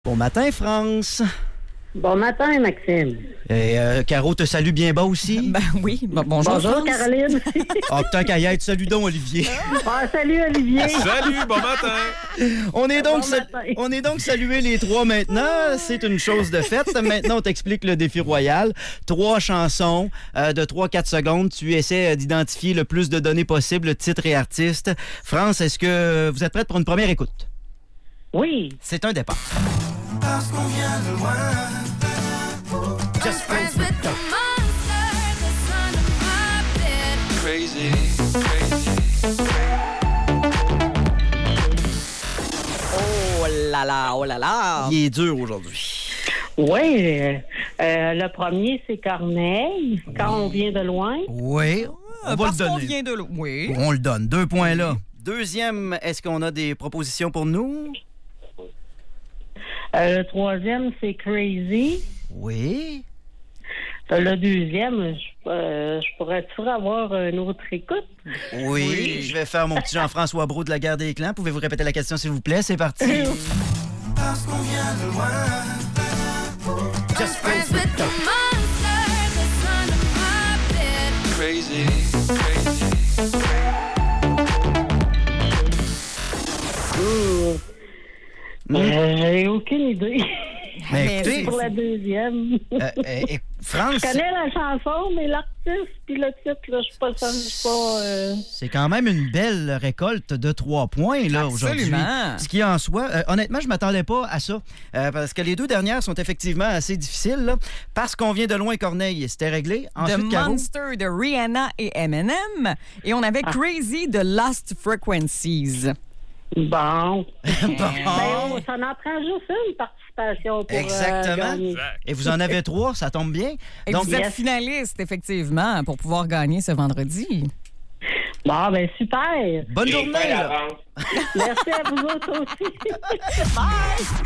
Bon matin, France. Bon matin, Maxime. Et Caro te salue bien bas aussi. Ben oui. Bonjour, Bonjour, France. Caroline. Ah, tant qu'à y être, salut donc, Olivier. Salut, Olivier. Salut, bon matin! On est donc, matin. on est donc salués les trois maintenant. C'est une chose de faite. Maintenant, on t'explique le défi royal. 3 chansons de 3-4 secondes. Tu essaies d'identifier le plus de données possible, titre et artiste. France, est-ce que vous êtes prête pour une première écoute? Oui. C'est un départ. Parce qu'on vient de loin. Just friends with the monster that's under my bed. Crazy, crazy. Oh là là, oh là là. Il est dur aujourd'hui. Oui. Le premier, c'est Corneille, quand on vient de loin. Oui, on va le Parce qu'on donner. vient de l'eau. Oui. On le donne. 2 points là. Deuxième, est-ce qu'on a des propositions pour nous? Le troisième, c'est Crazy. Oui. Le deuxième, je pourrais-tu avoir une autre écoute? Oui. Je vais faire mon petit Jean-François Brault de la guerre des clans. Pouvez-vous répéter la question, s'il vous plaît? C'est parti. Parce qu'on vient de loin. Just Friends with the monster that's under my bed. Crazy, crazy. J'ai aucune idée. Mais écoutez, Pour la deuxième. France, Je connais la chanson, mais l'artiste puis le titre, là, je suis pas... c'est quand même une belle récolte de 3 points là aujourd'hui. Absolument. Ce qui en soi, honnêtement, je m'attendais pas à ça. Parce que les 2 dernières sont effectivement assez difficiles. Là. Parce qu'on vient de loin, Corneille, c'était réglé. The Ensuite, Caro. Monster de Rihanna et Eminem. Et on avait Crazy de Lost Frequencies. Bon. Bon. Ça en prend juste une participation pour Exactement. gagner. Et vous en avez 3, ça tombe bien. Et Donc, vous êtes finaliste, effectivement, pour pouvoir gagner ce vendredi. Bon, ben super. bonne journée. Là. Merci à vous autres aussi.